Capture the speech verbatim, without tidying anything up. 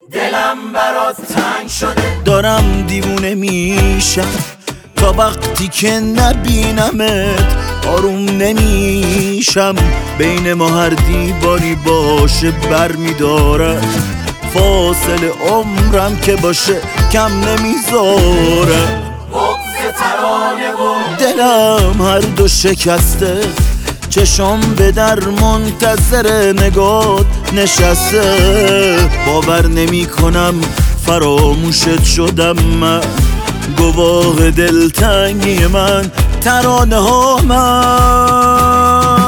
دلم برات تنگ شده. دارم دیوونه میشم تا وقتی که نبینمت آروم نمیشم. بین ما هر دیواری باشه بر میدارم، فاصله عمرم که باشه کم نمیذاره. بغض ترانه و دلم هر دو شکسته، چشم به در منتظر نگات نشسته. باور نمی کنم فراموشت شدم من، گواه دلتنگی من ترانه ها من.